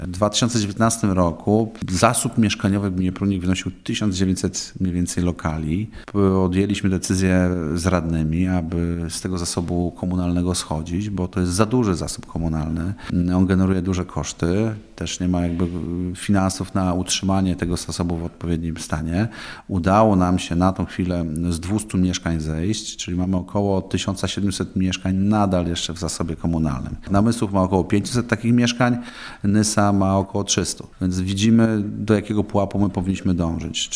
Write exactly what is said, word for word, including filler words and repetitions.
W dwa tysiące dziewiętnastym roku zasób mieszkaniowy w gminie Prudnik wynosił tysiąc dziewięćset mniej więcej lokali. Podjęliśmy decyzję z radnymi, aby z tego zasobu komunalnego schodzić, bo to jest za duży zasób komunalny. On generuje duże koszty. Też nie ma jakby finansów na utrzymanie tego zasobu w odpowiednim stanie. Udało nam się na tą chwilę z dwustu mieszkań zejść, czyli mamy około tysiąc siedemset mieszkań nadal jeszcze w zasobie komunalnym. Namysłów ma około pięćset takich mieszkań, Nysa ma około trzysta. Więc widzimy, do jakiego pułapu my powinniśmy dążyć.